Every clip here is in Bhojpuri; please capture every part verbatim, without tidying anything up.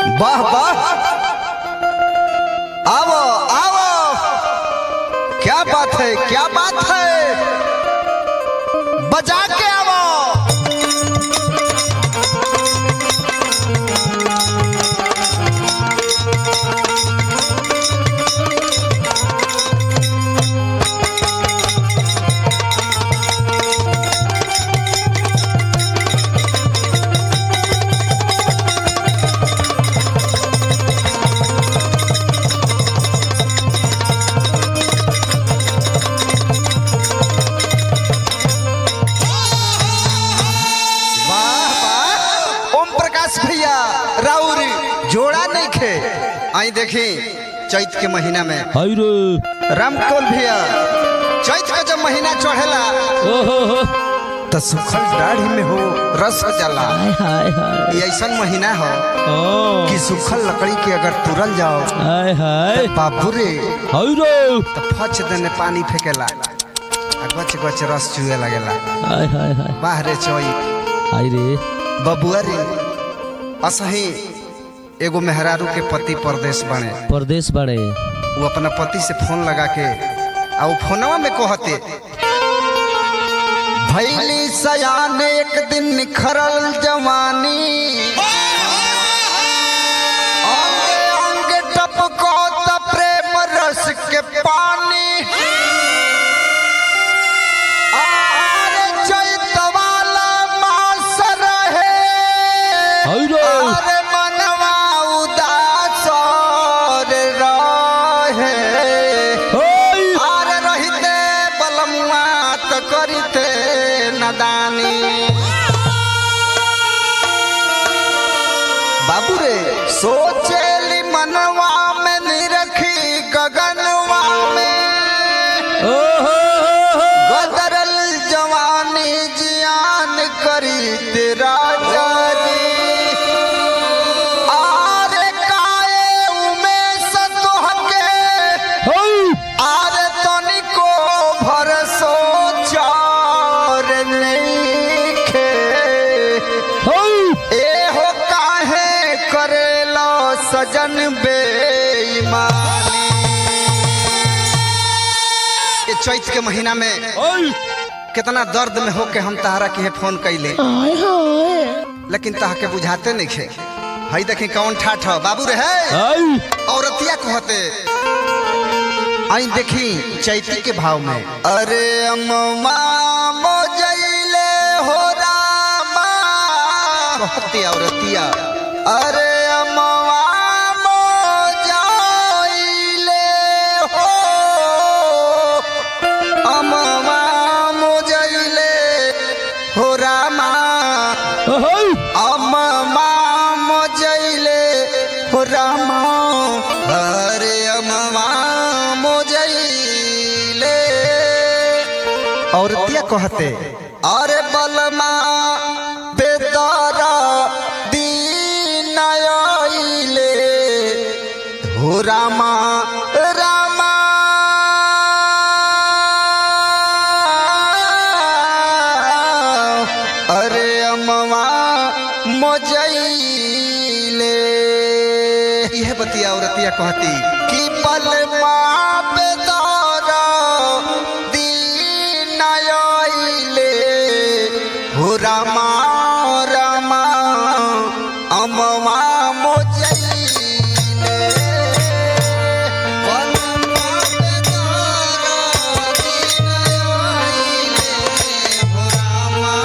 वाह वाह, आओ आओ, क्या बात है क्या बात है, बजा के आओ। जोड़ा नहीं खे आई देखी चैत के महीना में रामकोल भैया चैत का जब महीना चढ़ेला तो सुखल दाढ़ी में हो रस जाला। ये ऐसा महीना हो कि सुखल लकड़ी के अगर तुरल जाओ तो बाबू रे तो फच देने पानी फेंकेला, गच गच रस चुए लगेला। बाहरे चैत बबुआ रे असही एगो मेहरारू के पति परदेश बने परदेश बड़े वो अपना पति से फोन लगा के आ वो फोनवा में कहते भैली सयान एक दिन निखरल जवानी अंगे अंगे टपको त प्रेम रस के पानी आरे चैत वाला मास रहे आरे बाबू रे सोचेली मनवा में निरखी गगनवा में गदरल जवानी जियान करी तेरा जानी आरे काए उमें सतोहके आरे तनिको भरसो चार नइखे ए हो काहे करेला सजन बेईमानी। ये चैत के महीना में कितना दर्द में हो के हम तहरा के फोन कैले लेकिन तह के बुझाते नहीं खे। हई देखी कौन ठाठ बाबू रे है औरतिया कहते आई देखी चैती के भाव में अरे अम्मा मोजैले हो रामा कहती औरतिया अरे अम्मा मोजैले हो अम्मा मोजैले हो रामा अम्मा मोजैले हो रामा अरे अम्मा मोजैले। औरतिया कहते अरे बलमा बेदारा दीन आइले हो रामा रामा अरे अम्मा मोजैले। यह बतिया औरतिया कहती कि बलमा बेदारा दीन आइले हो रामा रामा अम्मा मोजैले। बलमा बेदारा दीन आइले हो रामा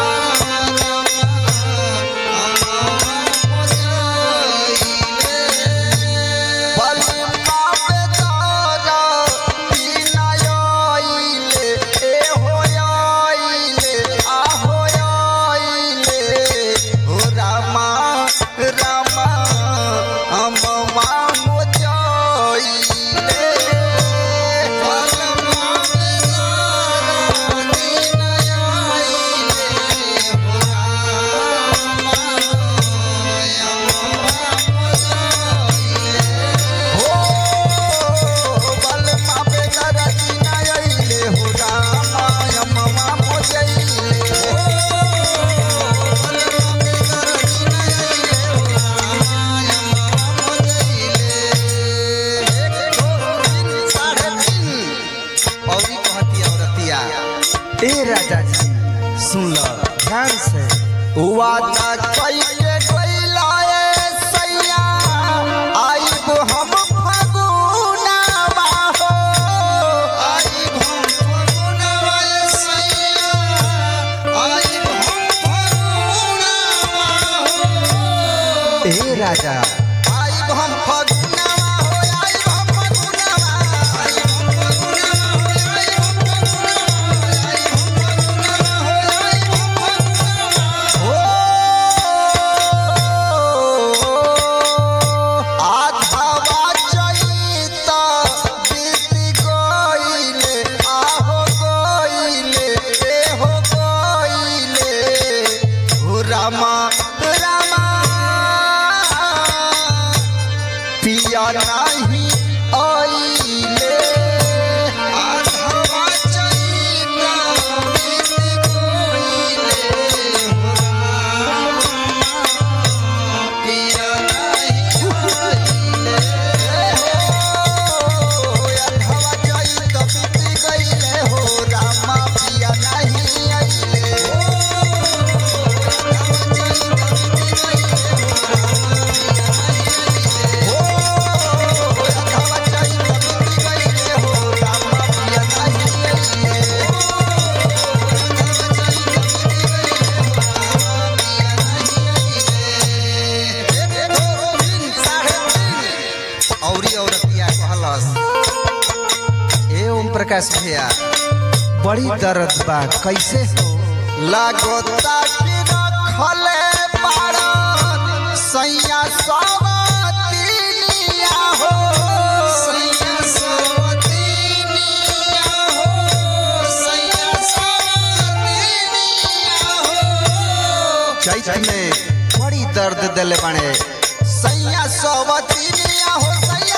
रामा वादा कइके गइलाए सैया आइब हम फगुनवा हो आइब हम फगुनवा सैया आइब हम फगुनवा हो ए राजा आइब हम फगुनवा हो आइब हम फगुनवा आइब हम फगुनवा पिया नहीं आइले आधवा चैता बीत गइले पिया नहीं आइले आधवा चैता बीत गइले हो रामा पिया नहीं आइले प्रकाश भैया बड़ी दर्द बा कैसे लागोता कि रखले पारन सैया सवतिनिया हो सैया सवतिनिया हो सैया सवतिनिया हो चैत में बड़ी दर्द दिले बाणे सैया सवतिनिया हो सैया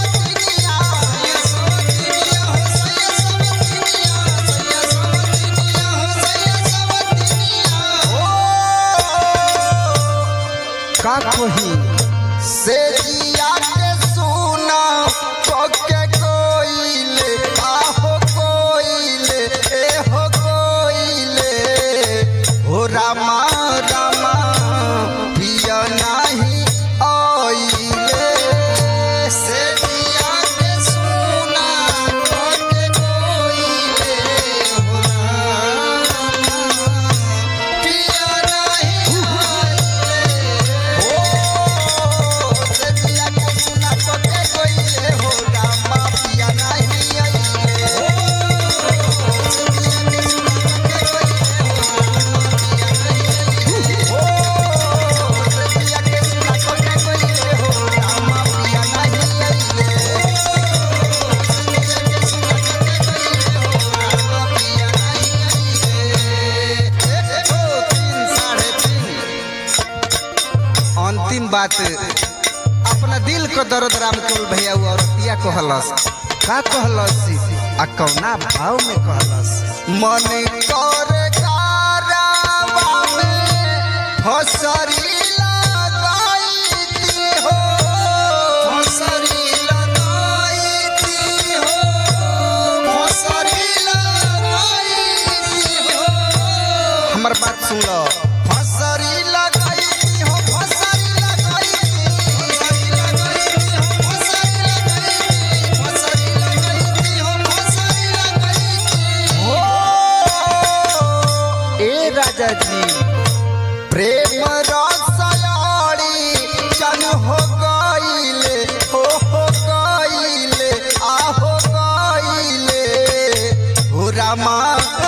का कोही से जिया के सुना कोके कोइले आहो कोइले ए हो कोइले हो रामा रामा पिया नहीं आइले से जिया के सुना कोके कोइले हो रामा पिया नहीं अंतिम बात अपना दिल को दर्द रामकुल भैया औरतिया कहलस का कहलस आ कौना भाव में कहलस मन करे गारावा में फसरी लगाईती हो फसरी लगाईती हो फसरी लगाईती हो हमर बात सुन लो फसरी राजा जी प्रेम रसयाड़ी चन हो गइले हो हो गइले आ हो गइले हो रामा